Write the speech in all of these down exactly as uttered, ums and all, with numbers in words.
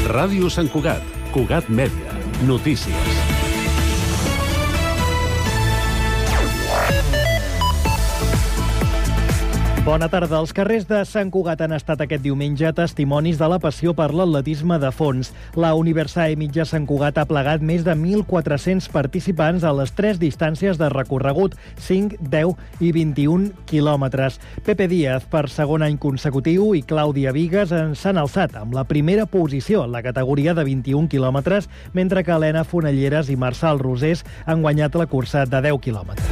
Ràdio Sant Cugat, Cugat Mèdia, notícies. Bona tarda. Els carrers de Sant Cugat han estat aquest diumenge testimonis de la passió per l'atletisme de fons. La Universae Mitja Sant Cugat ha plegat més de mil quatre-cents participants a les tres distàncies de recorregut, cinc, deu i vint-i-un quilòmetres. Pepe Díaz, per segon any consecutiu, i Clàudia Vigues ens han alçat amb la primera posició en la categoria de vint-i-un quilòmetres, mentre que Helena Fonelleres i Marçal Rosés han guanyat la cursa de deu quilòmetres.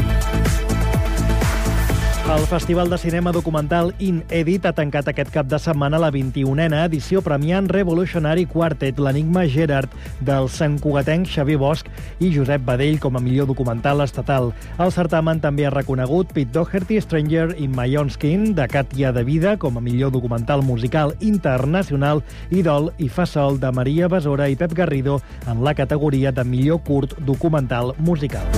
El Festival de Cinema Documental In-Edit ha tancat aquest cap de setmana la vint-i-unena edició premiant Revolutionary Quartet, l'enigma Gerard, del santcugatenc Xavier Bosch i Josep Badell com a millor documental estatal. El certamen també ha reconegut Pete Doherty, Stranger in My Own Skin, de Katia de Vida, com a millor documental musical internacional, i Dol i Fa Sol, de Maria Besora i Pep Garrido, en la categoria de millor curt documental musical.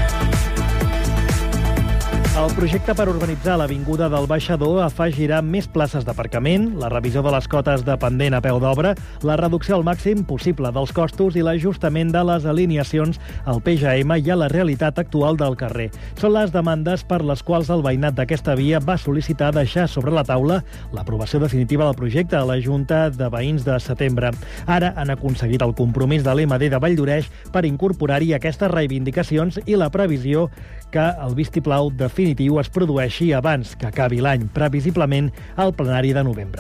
El projecte per urbanitzar l'Avinguda del Baixador afegirà més places d'aparcament, la revisió de les cotes dependent a peu d'obra, la reducció al màxim possible dels costos i l'ajustament de les alineacions al P J M i a la realitat actual del carrer. Són les demandes per les quals el veïnat d'aquesta via va sol·licitar deixar sobre la taula l'aprovació definitiva del projecte a la Junta de Veïns de setembre. Ara han aconseguit el compromís de l'E M D de Valldoreix per incorporar-hi aquestes reivindicacions i la previsió que el vistiplau definitiu es produeixi abans que acabi l'any, previsiblement al plenari de novembre.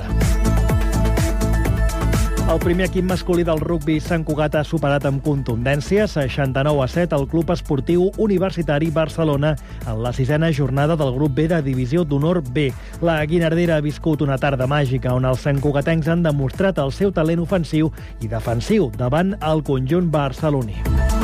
El primer equip masculí del rugbi Sant Cugat ha superat amb contundència seixanta-nou a set el Club Esportiu Universitari Barcelona en la sisena jornada del grup B de Divisió d'Honor B. La Guinardera ha viscut una tarda màgica on els santcugatencs han demostrat el seu talent ofensiu i defensiu davant el conjunt barceloní.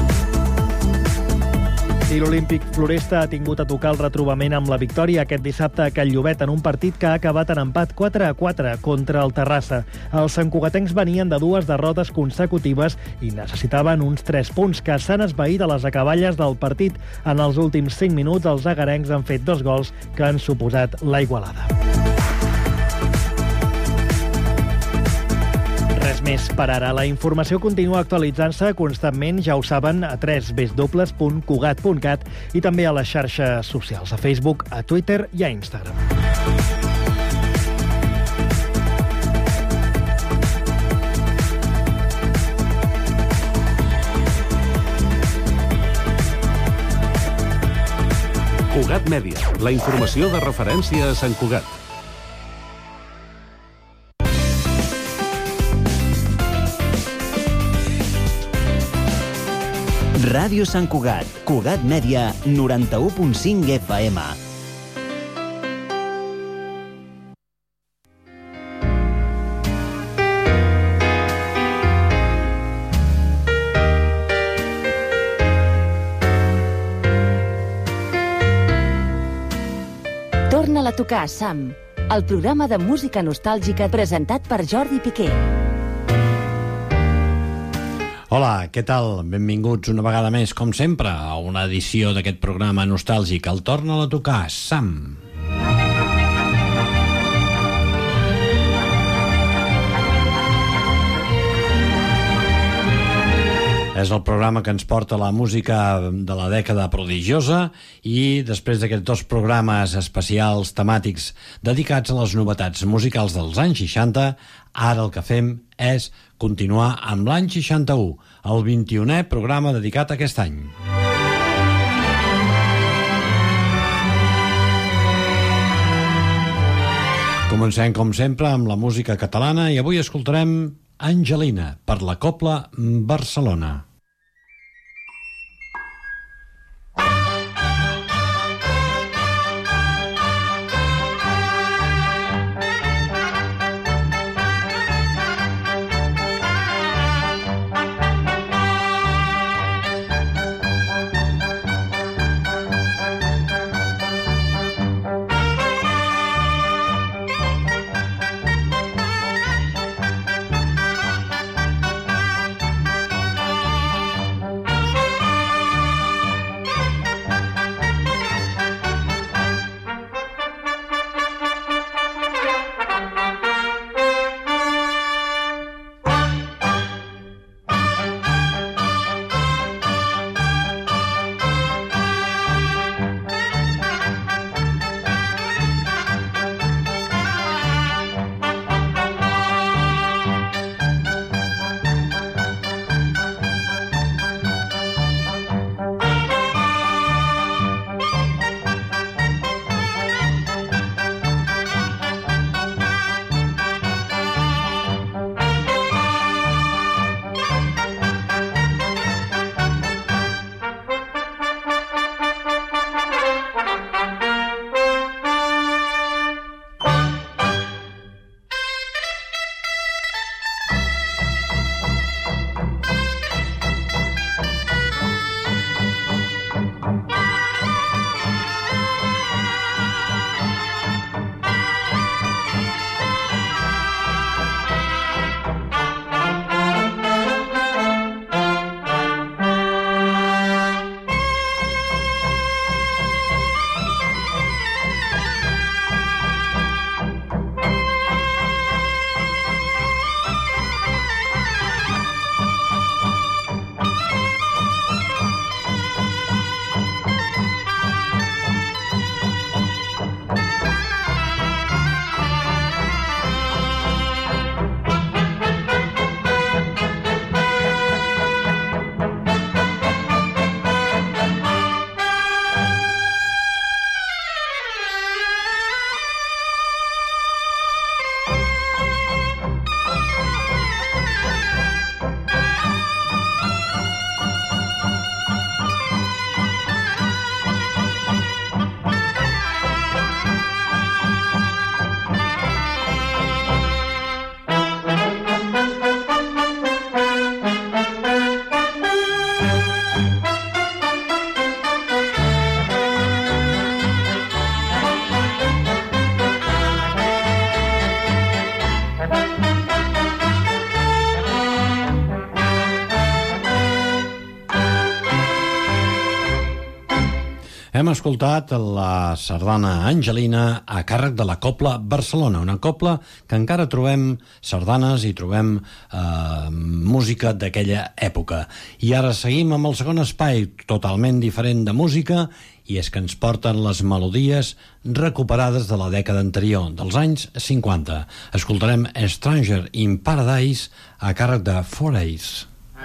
I l'Olímpic Floresta ha tingut a tocar el retrobament amb la victòria aquest dissabte a Catllovet en un partit que ha acabat en empat quatre a quatre contra el Terrassa. Els santcugatencs venien de dues derrotes consecutives i necessitaven uns tres punts que s'han esvaït a les acaballes del partit. En els últims cinc minuts els agarencs han fet dos gols que han suposat la igualada. Res més per ara. La informació continua actualitzant-se constantment, ja ho saben, a w w w punt cugat punt cat i també a les xarxes socials, a Facebook, a Twitter i a Instagram. Cugat Mèdia, la informació de referència a Sant Cugat. Ràdio Sant Cugat, Cugat Mèdia, noranta-u punt cinc F M. Torna-la a tocar, Sam, el programa de música nostàlgica presentat per Jordi Piqué. Hola, què tal? Benvinguts una vegada més, com sempre, a una edició d'aquest programa nostàlgic. El Torna-la a tocar, Sam. És el programa que ens porta la música de la dècada prodigiosa i després d'aquests dos programes especials temàtics dedicats a les novetats musicals dels anys seixanta, ara el que fem és continuar amb l'any seixanta-u, el vint-i-unè programa dedicat a aquest any. Comencem, com sempre, amb la música catalana i avui escoltarem Angelina per la Cobla Barcelona. Hem escoltat la sardana Angelina a càrrec de la Cobla Barcelona, una cobla que encara trobem sardanes i trobem eh, música d'aquella època. I ara seguim amb el segon espai, totalment diferent de música, i és que ens porten les melodies recuperades de la dècada anterior, dels anys cinquanta. Escoltarem Stranger in Paradise a càrrec de Four Ace.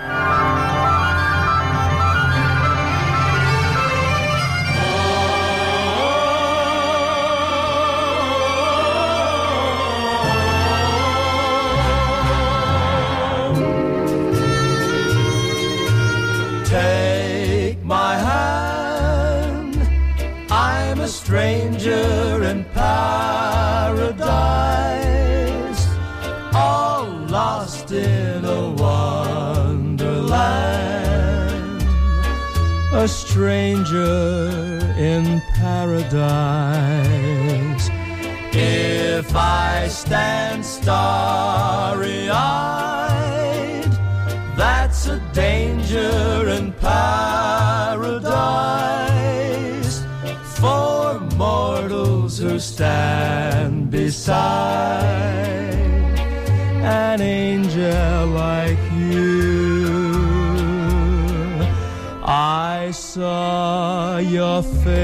Stranger in paradise, all lost in a wonderland. A stranger in paradise. If I stand starry-eyed, that's a danger in paradise. For mortals who stand beside an angel like you, I saw your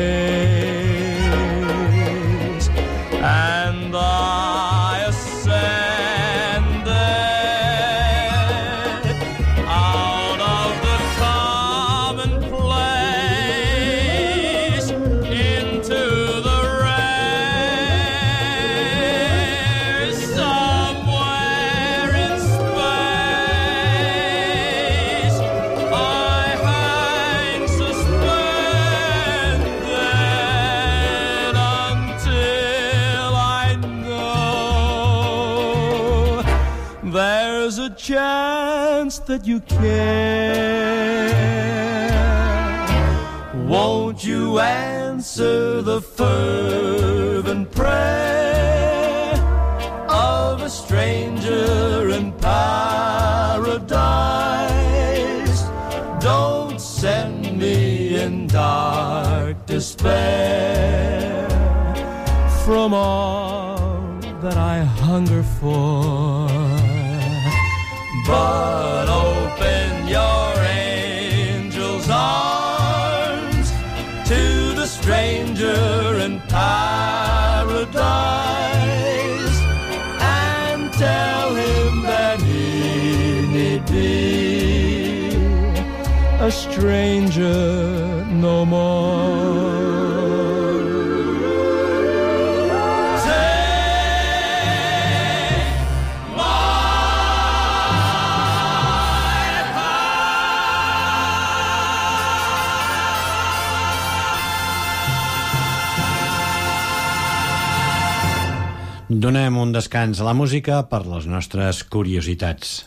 face and I ascended out of the commonplace into the rare. Somewhere in space I hang suspended until I know there's a chance that you care. Won't you answer the fervent prayer of a stranger in paradise? Don't send me in dark despair from all that I hunger for, but open your angel's arms to the stranger in paradise and tell him that he need be a stranger no more. Donem un descans a la música per les nostres curiositats.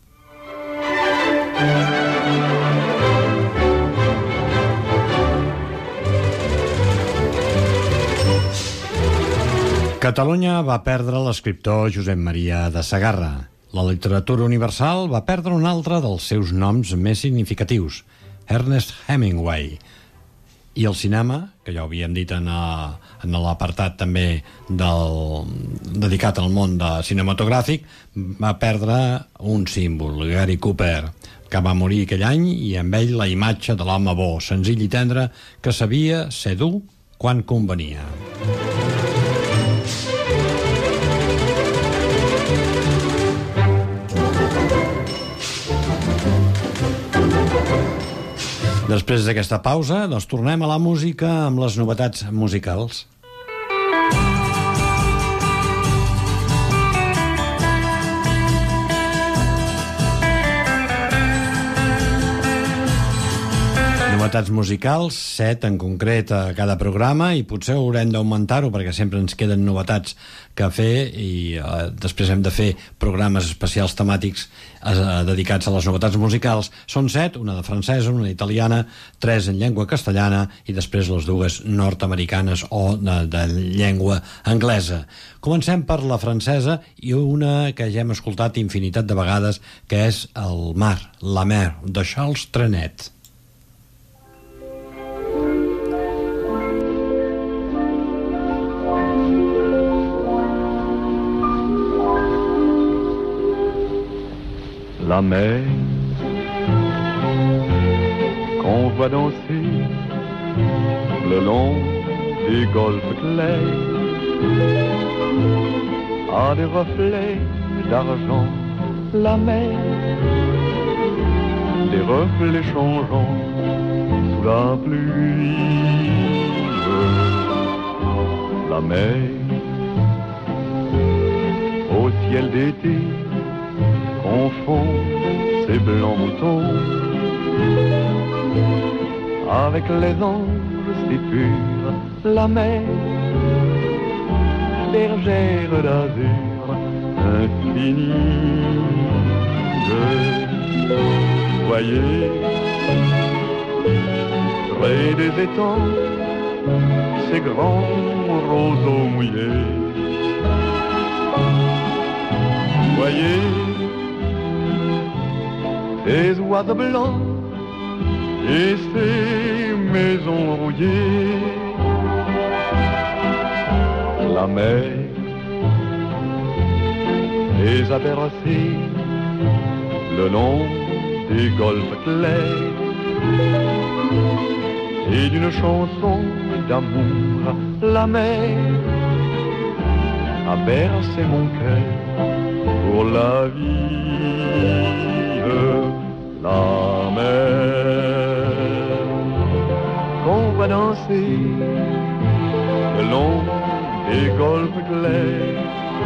Catalunya va perdre l'escriptor Josep Maria de Sagarra. La literatura universal va perdre un altre dels seus noms més significatius, Ernest Hemingway. I el cinema, que ja ho havíem dit en, a, en l'apartat també del, dedicat al món de cinematogràfic, va perdre un símbol, Gary Cooper, que va morir aquell any, i amb ell la imatge de l'home bo, senzill i tendre, que sabia ser dur quan convenia. Després d'aquesta pausa, doncs tornem a la música amb les novetats musicals. Novetats musicals, set en concret a cada programa, i potser haurem d'augmentar-ho perquè sempre ens queden novetats que fer, i eh, després hem de fer programes especials temàtics eh, dedicats a les novetats musicals. Són set, una de francesa, una italiana, tres en llengua castellana i després les dues nord-americanes o de, de llengua anglesa. Comencem per la francesa i una que ja hem escoltat infinitat de vegades, que és El mar, la mer, de Charles Trenet. la mer qu'on voit danser le long des golfes clairs a des reflets d'argent, la mer, des reflets changeants sous la pluie. La mer, au ciel d'été, confond ses blancs moutons avec les anges si purs. La mer, bergère d'azur infinie. Voyez, près des étangs, ces grands roseaux mouillés. Voyez, ces oiseaux blancs et ces maisons rouillées. La mer les a bercés le long des golfes clairs et d'une chanson d'amour. La mer a bercé mon cœur pour la vie. La mer qu'on va danser le long des golfes clairs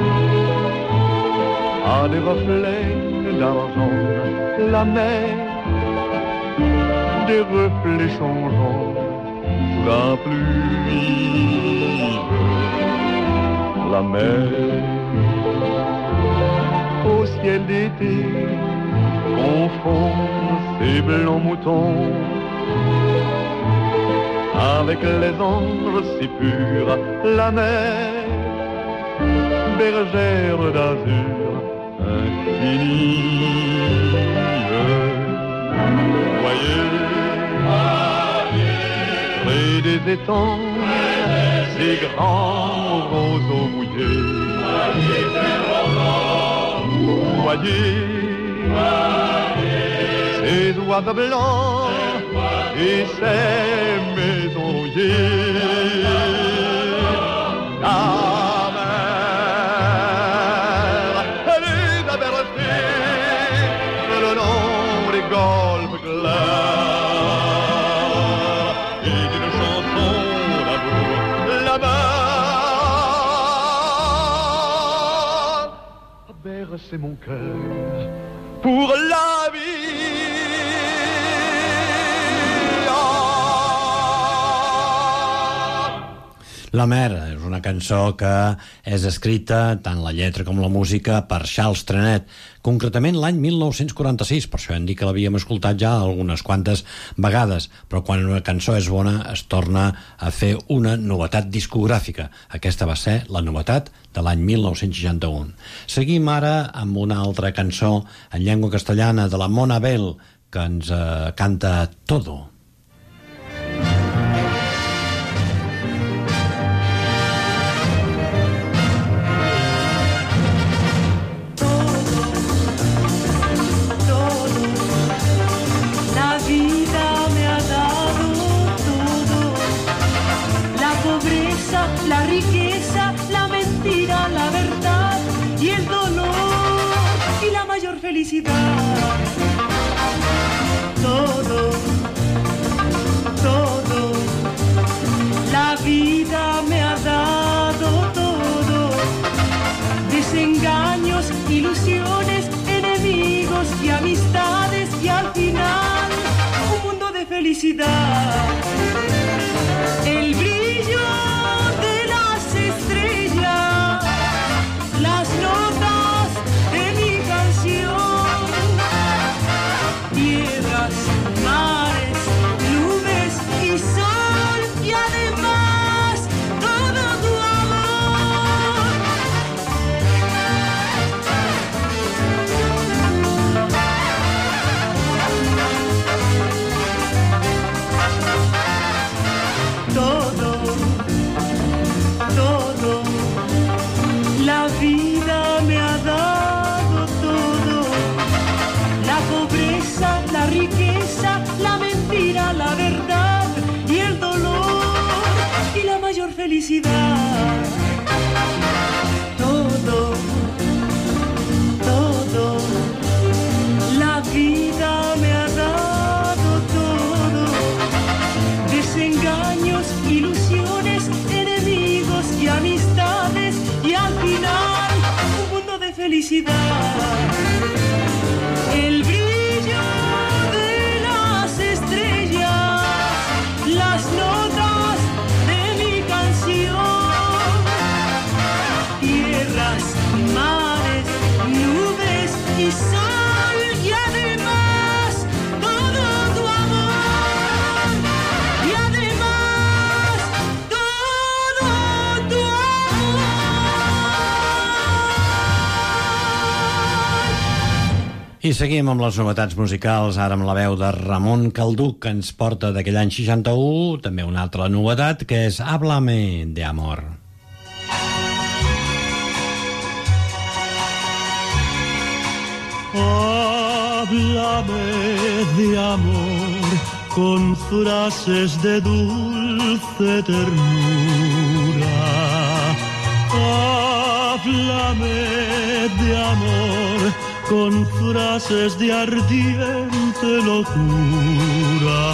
a des reflets d'argent. La mer, des reflets changeants sous la pluie. La mer, au ciel d'été, confond ses blancs moutons avec les anges si purs. La mer, bergère d'azur infinie. Voyez, près des étangs, ces grands roseaux mouillés. Voyez, ces oiseaux blancs et ces maisons rouillées. La mer, elle les a bercés le long des golfes clairs et d'une chanson d'amour. La mer a bercé mon cœur pour la vie. La mer és una cançó que és escrita, tant la lletra com la música, per Charles Trenet, concretament l'any mil nou-cents quaranta-sis, per això hem dit que l'havíem escoltat ja algunes quantes vegades, però quan una cançó és bona es torna a fer una novetat discogràfica. Aquesta va ser la novetat de l'any mil nou-cents seixanta-u. Seguim ara amb una altra cançó en llengua castellana de la Mona Bell, que ens eh, canta Todo. La riqueza, la mentira, la verdad y el dolor y la mayor felicidad. Todo, todo, la vida me ha dado todo. Desengaños, ilusiones, enemigos y amistades y al final un mundo de felicidad. El brillo de las estrellas, las notas de mi canción, piedras, mares, nubes y sol y además todo tu amor. felicidad. Todo, todo, la vida me ha dado todo. Desengaños, ilusiones, enemigos y amistades, y al final un mundo de felicidad. El brillo de las estrellas, las notas de mi canción, tierras, mares, nubes y sol, y además todo tu amor, y además todo tu amor. I seguim amb les novetats musicals, ara amb la veu de Ramon Calduc, que ens porta d'aquell any seixanta-u, també una altra novetat, que és Háblame de amor. Háblame de amor con frases de dulce ternura. Háblame de amor con frases de ardiente locura.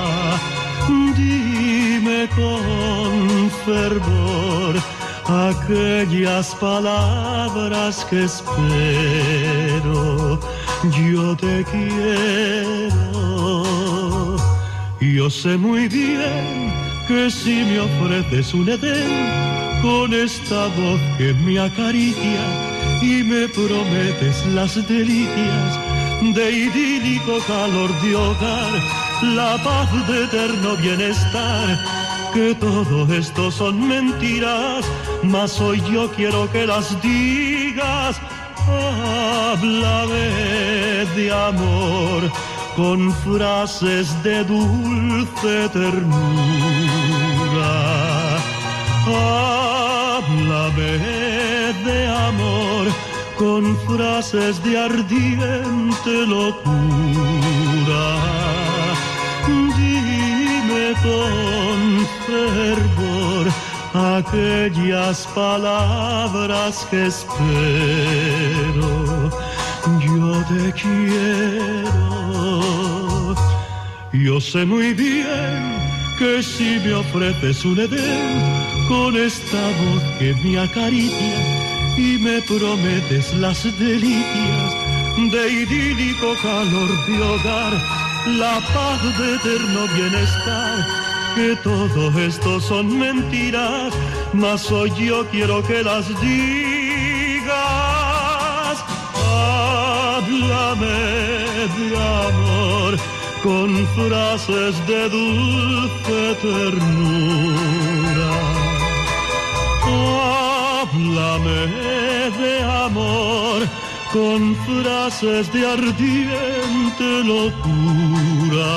Dime con fervor aquellas palabras que espero. Yo te quiero. Yo sé muy bien que si me ofreces un Edén con esta voz que me acaricia y me prometes las delicias de idílico calor de hogar, la paz de eterno bienestar, que todo esto son mentiras, mas hoy yo quiero que las digas. Háblame de amor con frases de dulce ternura. Háblame de amor con frases de ardiente locura. Dime con fervor aquellas palabras que espero. Yo te quiero. Yo sé muy bien que si me ofreces un Edén con esta voz que me acaricia y me prometes las delicias de idílico calor de hogar, la paz de eterno bienestar, que todo esto son mentiras, mas hoy yo quiero que las digas. Háblame de amor con frases de dulce ternura. Háblame de amor con frases de ardiente locura.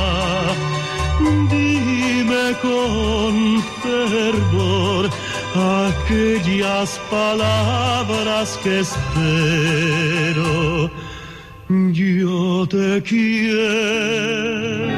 Dime con fervor aquellas palabras que espero. Yo te quiero.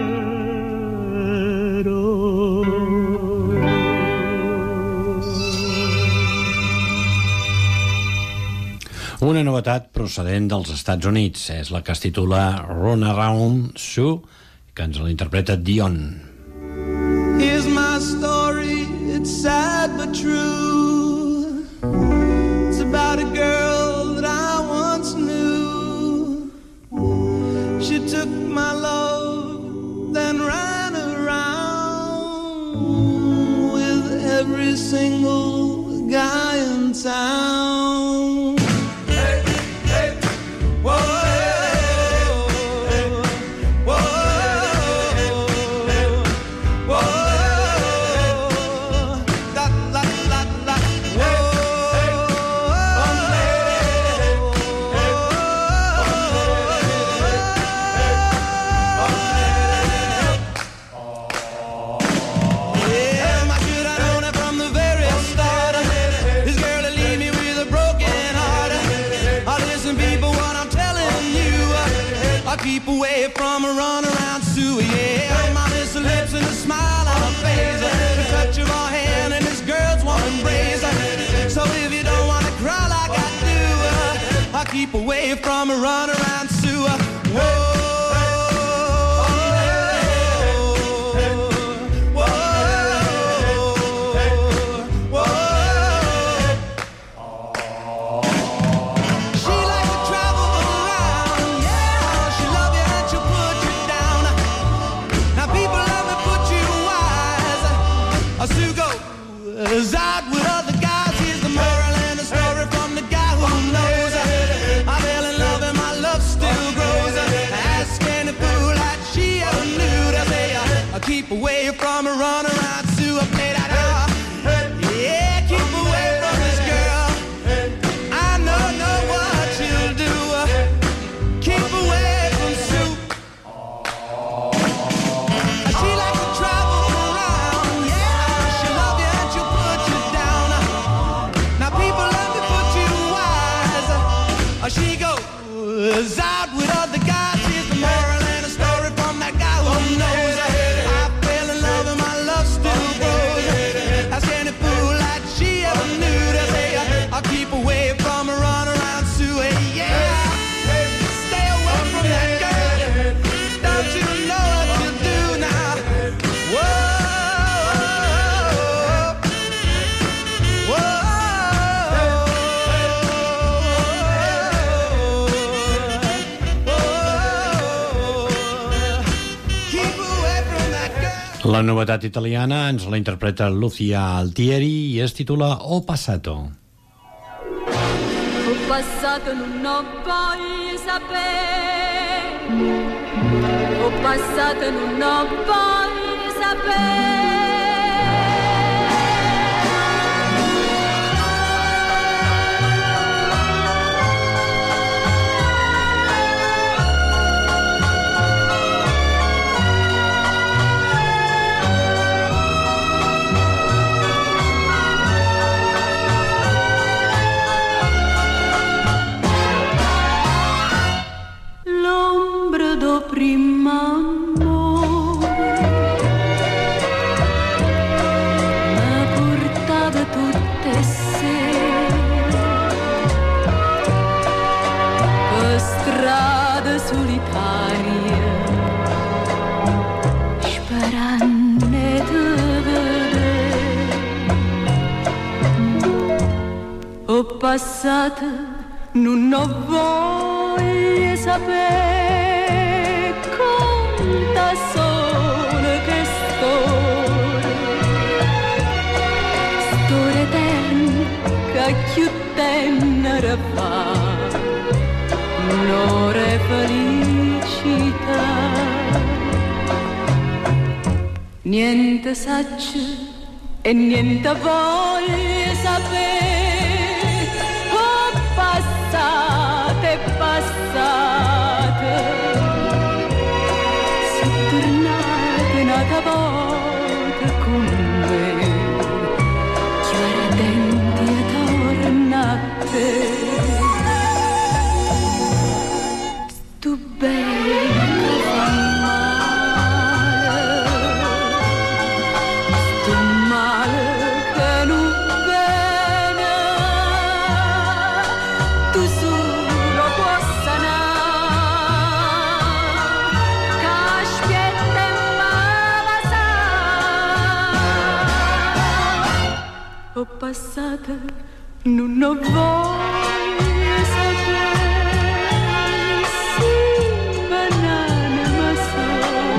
Una novetat procedent dels Estats Units és la que es titula Run Around Sue, que ens l'interpreta Dion. Here's my story, it's sad but true. It's about a girl that I once knew. She took my love, then ran around with every single guy in town. Hey, hey, whoa. Keep away from a run around Sue, yeah. My little lips and a smile on her face, the touch of her hand and the embrace. So if you don't wanna cry like I do, uh, I keep away from a run around Sue. Whoa. Is out with other guys. Here's the moral and the story from the guy who knows. I fell in love and my love still grows. Ask any fool that she ever knew to say I keep away from a run around Sue. I played out yeah, keep away from this girl. I know, know what she'll do. Keep away from Sue. She likes to travel around. Yeah, she love you and she'll put you down. Now people let me put you wise. She goes out with other guys. Here's the moral and a story from that guy who knows. I fell in love and my love still grows. Ask any fool that she ever knew to say I'll keep away from a run around Sue. Yeah, stay away from that girl. Don't you know what you do now? Whoa, whoa, keep away from that girl. La novetat italiana ens la interpreta Lucia Altieri i es titula O Passato. Ho passato non ho voglia sapere. Ho passato non ho voglia sapere. L'ombra do prima amore mi portava tutte sere per strada solitaria sperando di vedere. Ho passato, non ho voglia sapere conta solo che storia, storia eterna che più tenera fa, un'ora felicità. Niente saccio e niente voglia sapere. Ho passato e passate, se tornate un'altra volta con me, chiara denti e tornate. Sto bene che fa male, sto male che non bene, tu solo puoi sanare, che aspetta e me la sa. Ho passato, non ho voglia sapere, sì, banana ma so,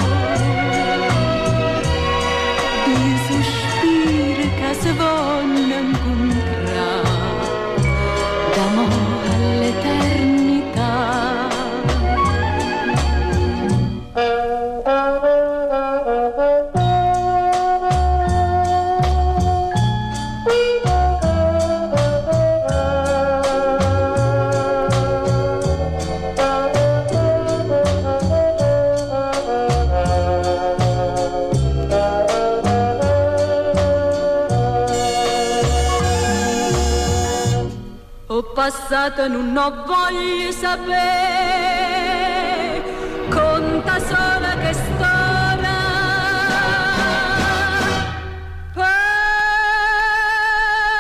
due sospiri che si vogliono incontrare, d'amore all'eternità. Ho passato, non ho voglia sapere, conta solo che storia, per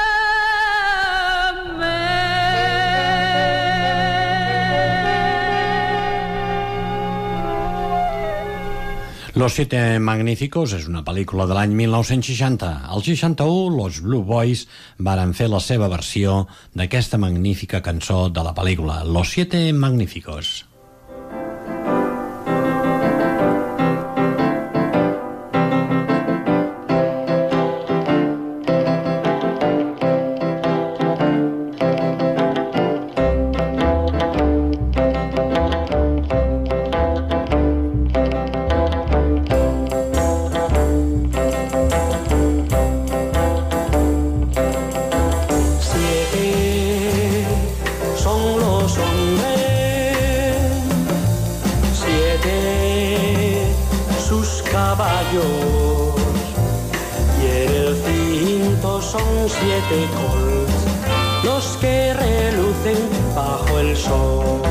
Los Siete Magníficos és una pel·lícula de l'any mil nou-cents seixanta. Al seixanta-u, los Blue Boys varen fer la seva versió d'aquesta magnífica cançó de la pel·lícula, Los Siete Magníficos. Siete colts, los que relucen bajo el sol.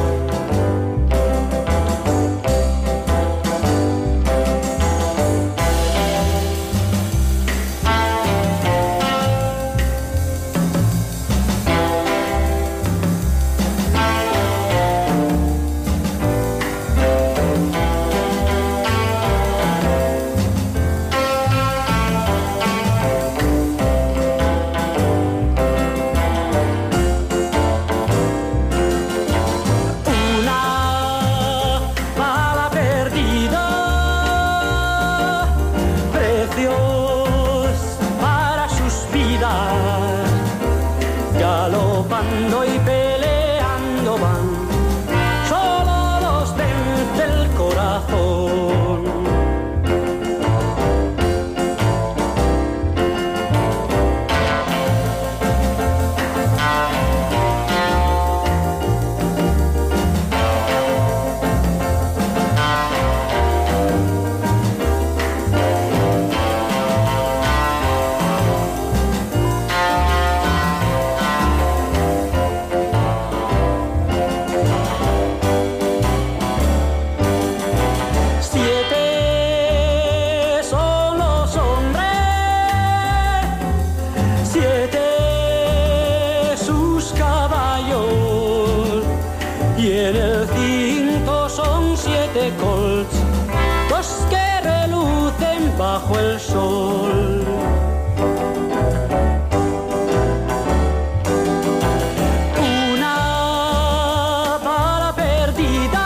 Bajo el sol. Una bala perdida,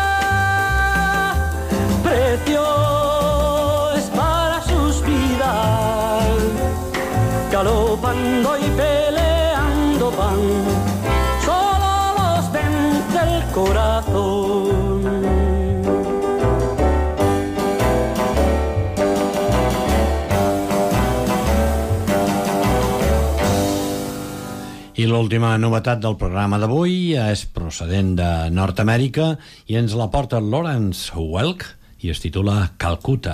precio es para sus vidas, galopando y peleando van, solo los vence el corazón. I l'última novetat del programa d'avui és procedent de Nord-Amèrica i ens la porta Lawrence Welk i es titula Calcuta.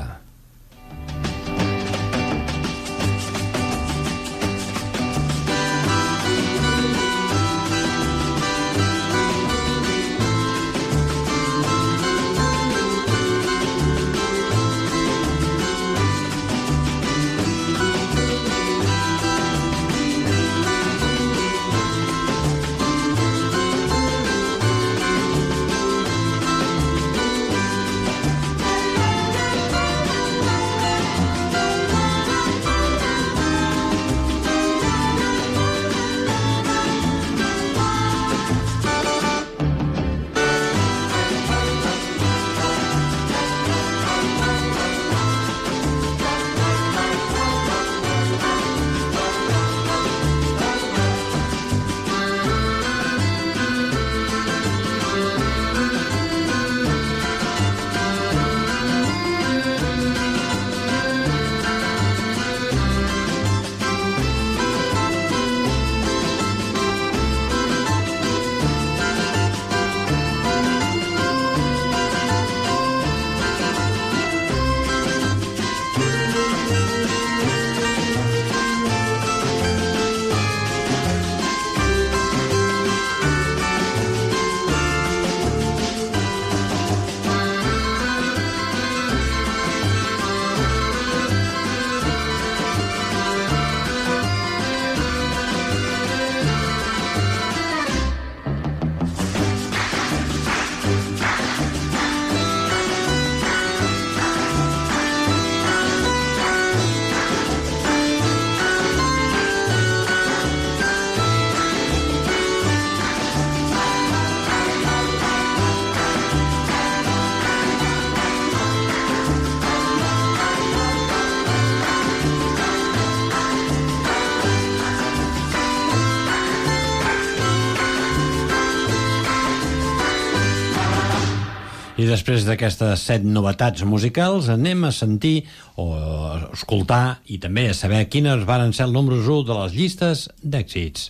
I després d'aquestes set novetats musicals anem a sentir o a escoltar i també a saber quines varen ser el número u de les llistes d'èxits.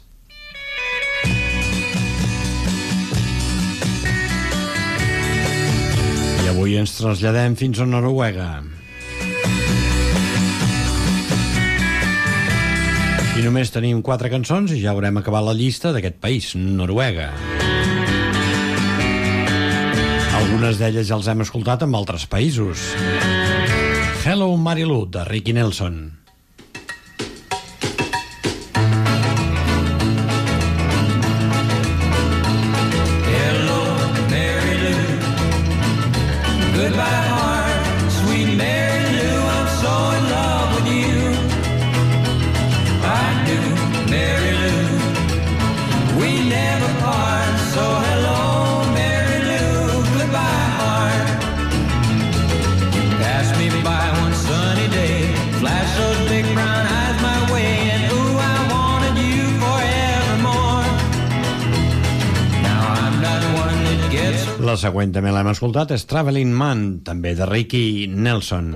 I avui ens traslladem fins a Noruega. I només tenim quatre cançons i ja haurem acabat la llista d'aquest país, Noruega. Algunes d'elles ja els hem escoltat en altres països. Hello Marilu, de Ricky Nelson. Hello Marilu, goodbye heart, sweet Marilu, I'm so in love with you. I do, Marilu, we never part, so hello Marilu, goodbye heart. You passed me by one sunny day, flashed those big brown eyes my way, and ooh, I wanted you forevermore. Now I'm not one that gets... La següent també l'hem escoltat, és Traveling Man, també de Ricky Nelson.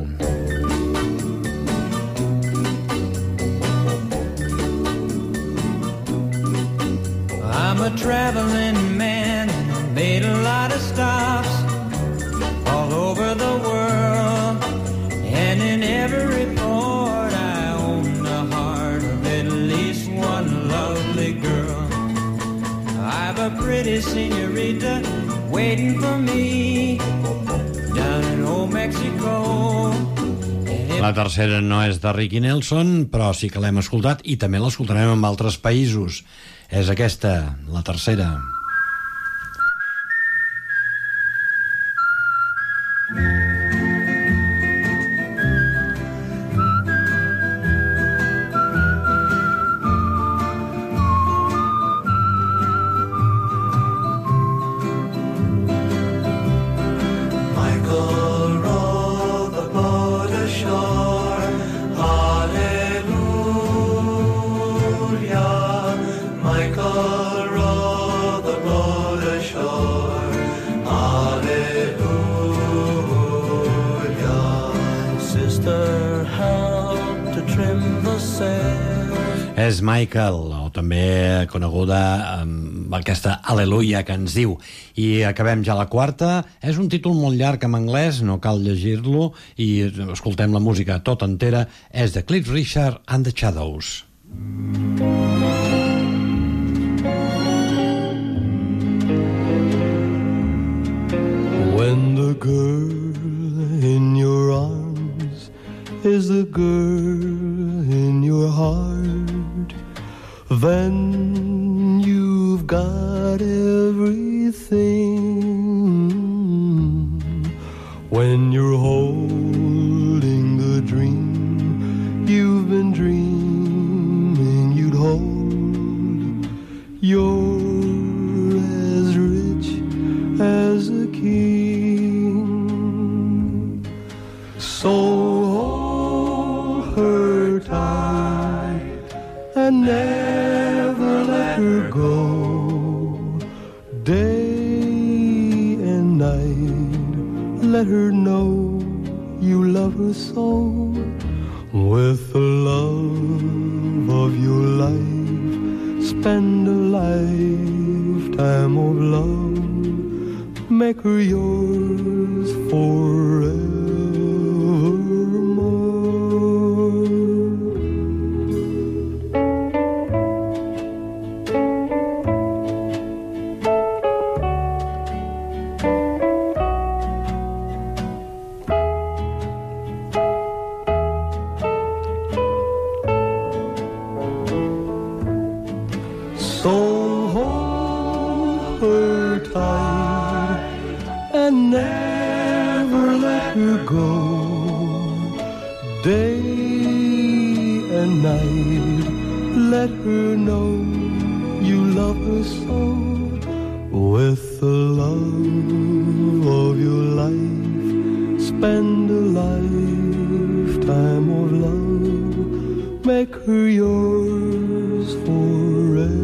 I'm a traveling man, made a lot of stops all over the world, and in every port I own the heart of at least one lovely girl. I've a pretty senorita waiting for me down in old Mexico. La tercera no és de Ricky Nelson, però sí que l'hem escoltat i també l'escoltarem en altres països. És aquesta, la tercera. És Michael, o també coneguda amb aquesta Aleluia que ens diu. I acabem ja la quarta. És un títol molt llarg en anglès, no cal llegir-lo, i escoltem la música tota entera. És de Cliff Richard and the Shadows. When the girl in your arms is the girl in your heart, then you've got everything. When you're holding the dream you've been dreaming you'd hold, you're as rich as a king. So hold her tight and never let her go. Day and night, let her know you love her so. With the love of your life, spend a lifetime of love. Make her yours forevermore. So hold her tight and never let her go. Day and night, let her know you love her so. With the love of your life, spend a lifetime of love. Make her yours forever.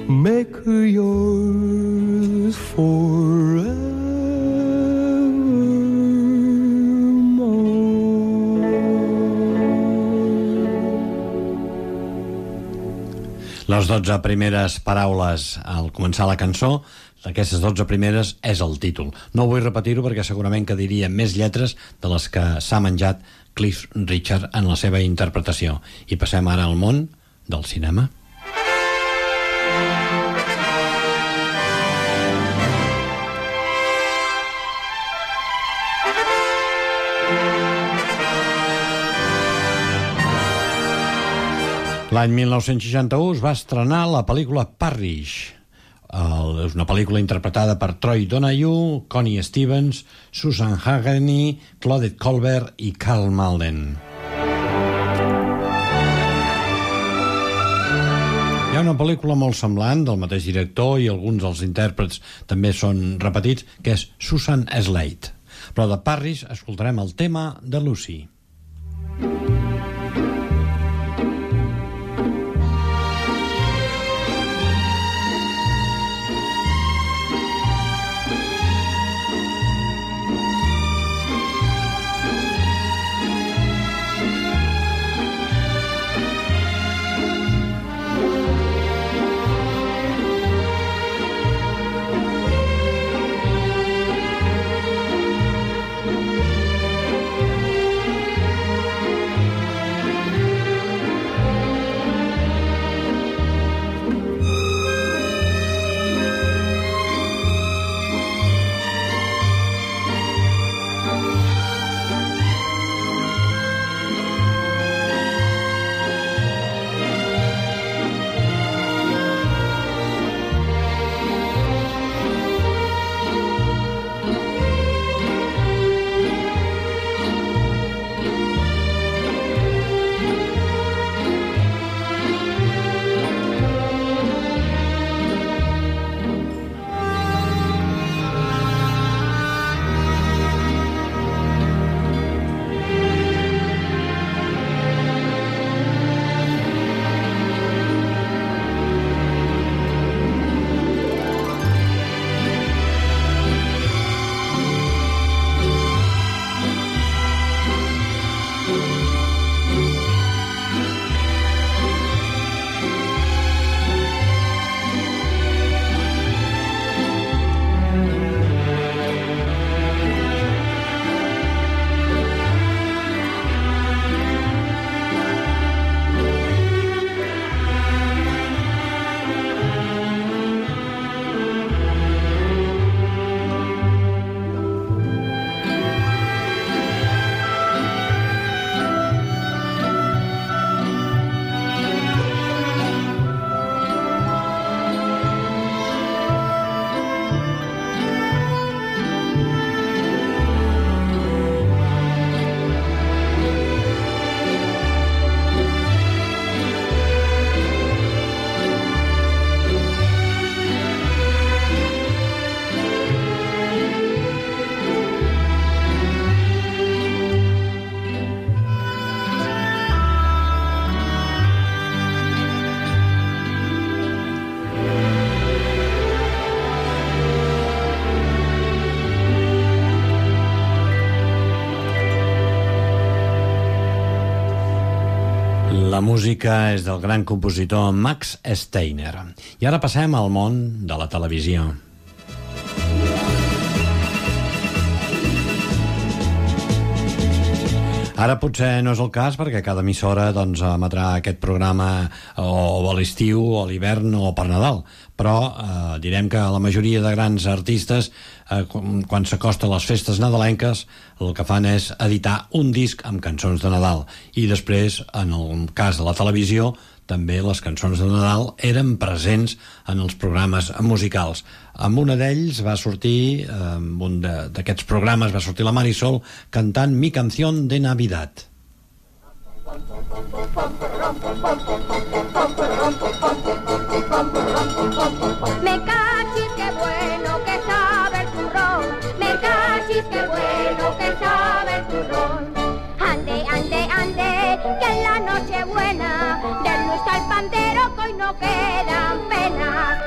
make her yours forevermore. Les dotze primeres paraules al començar la cançó, d'aquestes dotze primeres és el títol. No vull repetir-ho perquè segurament que diria més lletres de les que s'ha menjat Cliff Richard en la seva interpretació. I passem ara al món del cinema. L'any mil nou-cents seixanta-u es va estrenar la pel·lícula Parrish. El, és una pel·lícula interpretada per Troy Donahue, Connie Stevens, Susan Hageney, Claudette Colbert i Karl Malden. Hi ha una pel·lícula molt semblant del mateix director i alguns dels intèrprets també són repetits, que és Susan Slade. Però de Parrish escoltarem el tema de Lucy. La música és del gran compositor Max Steiner. I ara passem al món de la televisió. Ara potser no és el cas perquè cada emissora doncs, emetrà aquest programa o a l'estiu, o a l'hivern o per Nadal, però eh, direm que la majoria de grans artistes eh, quan s'acosten les festes nadalenques el que fan és editar un disc amb cançons de Nadal i després, en el cas de la televisió, també les cançons de Nadal eren presents en els programes musicals. Amb una d'ells va sortir, amb un d'aquests programes va sortir la Marisol cantant Mi canción de Navidad. Me cachis, qué bueno que sabe el turrón. Me cachis, qué bueno que sabe el turrón. Ande, ande, ande, que en la noche buena del Luis al pandero que hoy no quedan penas.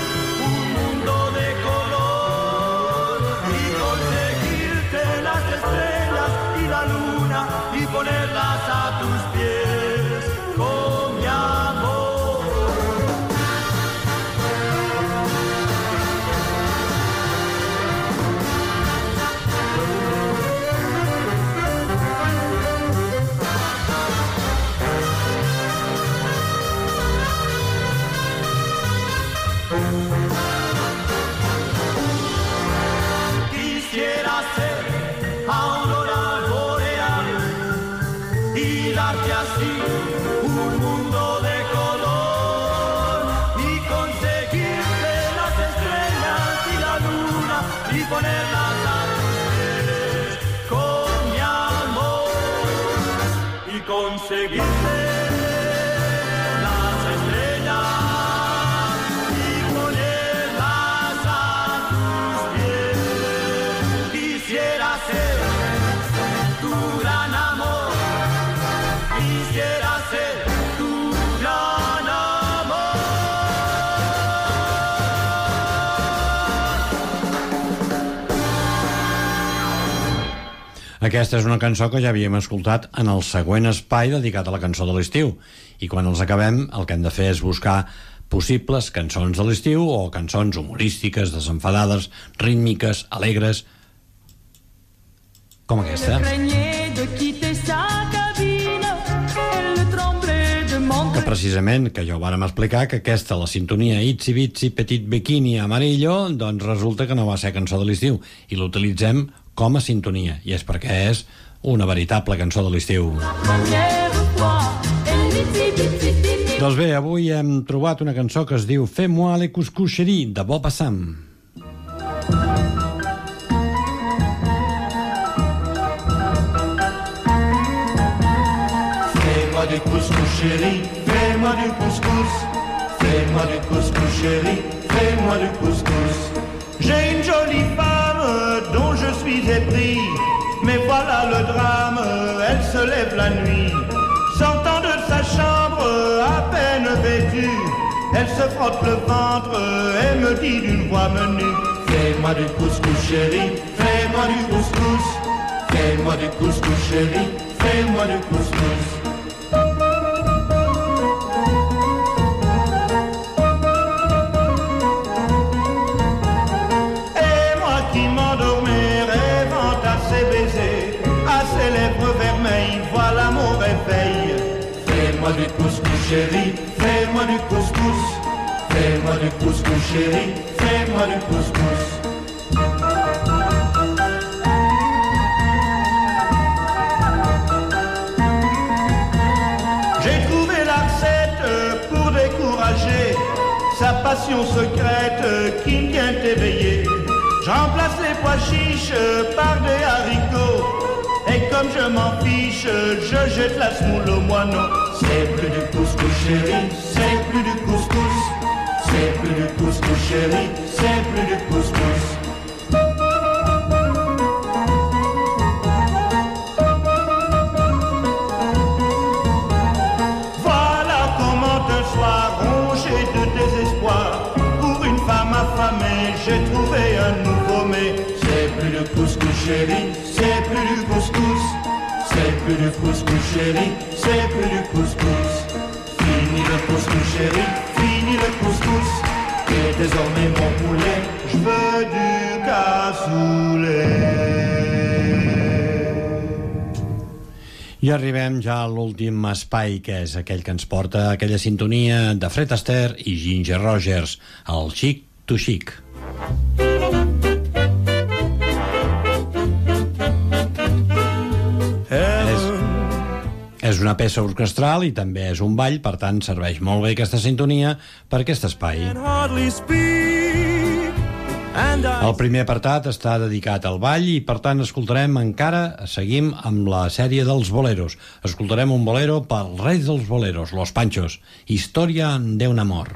Quisiera ser aurora boreal y darte así un mundo de color y conseguirte las estrellas y la luna y ponerlas a con mi amor y conseguirte las estrellas y ponerlas a tus pies. Quisiera ser tu gran amor, quisiera ser tu gran amor. Aquesta és una cançó que ja havíem escoltat en el següent espai dedicat a la cançó de l'estiu. I quan els acabem, el que hem de fer és buscar possibles cançons de l'estiu o cançons humorístiques, desenfadades, rítmiques, alegres, com aquesta. Que precisament, que ja ho vàrem explicar, que aquesta, la sintonia Itsy Bitsy Petit Bikini Amarillo, doncs resulta que no va ser cançó de l'estiu i l'utilitzem com a sintonia, i és perquè és una veritable cançó de l'estiu. Doncs bé, avui hem trobat una cançó que es diu Fais-moi les couscoucheries, de Bob Assam. Fais-moi du couscous chéri, fais-moi du couscous. Fais-moi du couscous chéri, fais-moi du couscous. J'ai une jolie femme dont je suis épris, mais voilà le drame, elle se lève la nuit. Sortant de sa chambre à peine vêtue, elle se frotte le ventre et me dit d'une voix menue: fais-moi du couscous chéri, fais-moi du couscous. Fais-moi du couscous chéri, fais-moi du couscous. Voilà mon réveil. Fais-moi du couscous chéri, fais-moi du couscous. Fais-moi du couscous chéri, fais-moi du couscous. J'ai trouvé la recette pour décourager sa passion secrète qui me vient éveiller. Je remplace les pois chiches par des haricots. Et comme je m'en fiche, je jette la semoule au moineau. C'est plus du couscous chéri, c'est plus du couscous. C'est plus du couscous chéri, c'est plus du couscous. Voilà comment un soir rongé de désespoir, pour une femme affamée, j'ai trouvé un nouveau mets. C'est plus du couscous chéri, c'est plus du couscous. C'est plus du couscous chéri, c'est plus du couscous. Fini le couscous chéri, fini le couscous. Et désormais mon poulet, je veux du cassoulet. I arribem ja a l'últim espai, que és aquell que ens porta a aquella sintonia de Fred Astaire i Ginger Rogers, el Chic to Chic. És una peça orquestral i també és un ball, per tant serveix molt bé aquesta sintonia per aquest espai. El primer apartat està dedicat al ball i per tant escoltarem encara, seguim amb la sèrie dels boleros. Escoltarem un bolero pel rei dels boleros, Los Panchos, Història de un amor.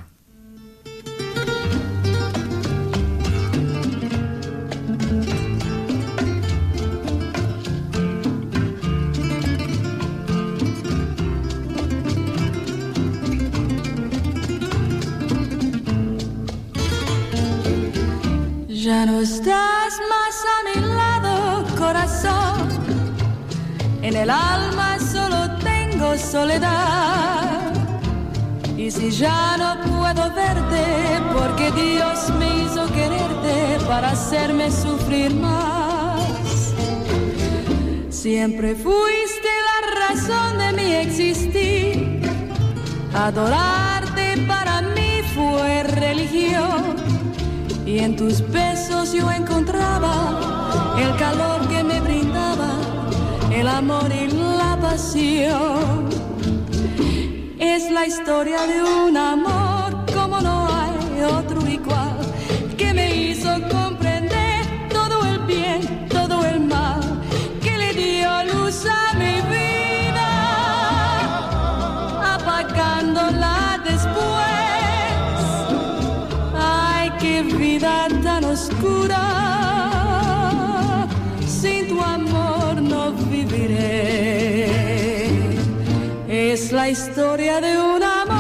Ya no estás más a mi lado, corazón. En el alma solo tengo soledad. Y si ya no puedo verte, porque Dios me hizo quererte para hacerme sufrir más. Siempre fuiste la razón de mi existir. Adorarte para mí fue religión. y en tus besos yo encontraba el calor que me brindaba, el amor y la pasión. Es la historia de un amor como no hay otro igual, que me hizo comprender todo el bien, todo el mal, que le dio luz a mi vida, apagándola después. Ay, qué vida tan oscura, sin tu amor no viviré. Es la historia de un amor.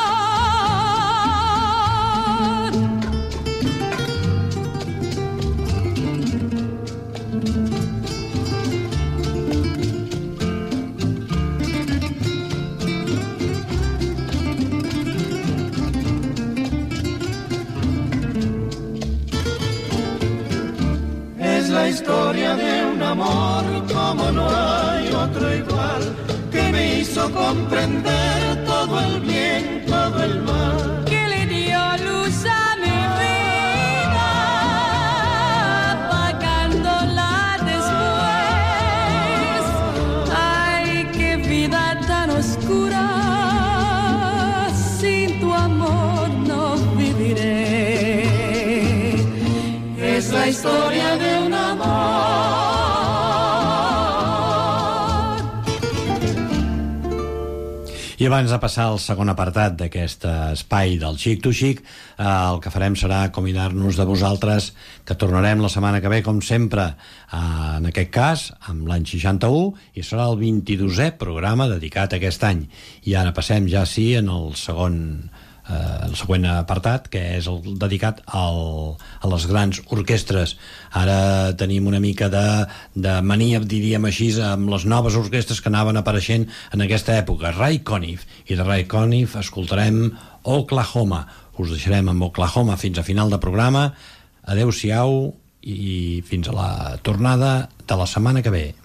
Es la historia de un amor como no hay otro igual, que me hizo comprender todo el bien, todo el mal, que le dio luz a mi vida, apagándola después. Ay, qué vida tan oscura, sin tu amor no viviré. Es la historia de un amor. I abans de passar al segon apartat d'aquest espai del Xic to Xic, eh, el que farem serà acomiadar-nos de vosaltres, que tornarem la setmana que ve, com sempre, eh, en aquest cas, amb l'any seixanta-u, i serà el vint-i-dosè programa dedicat a aquest any. I ara passem ja sí en el segon eh, el següent apartat, que és el dedicat al, a les grans orquestres. Ara tenim una mica de, de mania, diríem així, amb les noves orquestres que anaven apareixent en aquesta època. Ray Conniff, i de Ray Conniff escoltarem Oklahoma. Us deixarem amb Oklahoma fins a final de programa. Adeu-siau i fins a la tornada de la setmana que ve.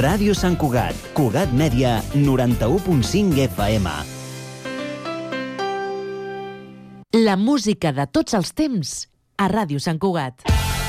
Ràdio Sant Cugat, Cugat Mèdia, noranta-u punt cinc F M. La música de tots els temps a Ràdio Sant Cugat.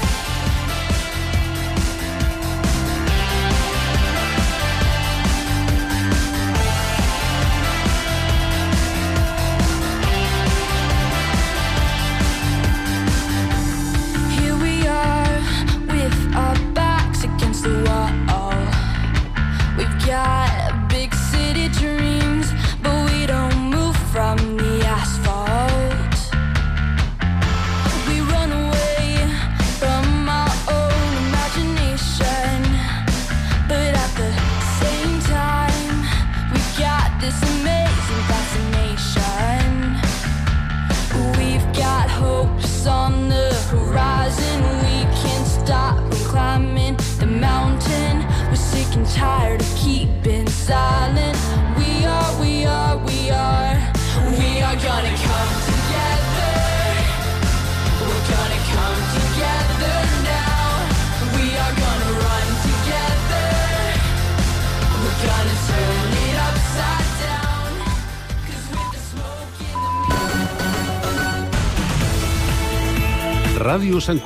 Tired of keeping silent. We are, we are, we are. We are gonna come together. We're gonna come together now. We are gonna run together. We're gonna turn it upside down. 'Cause with the smoke in the... Ràdio Sant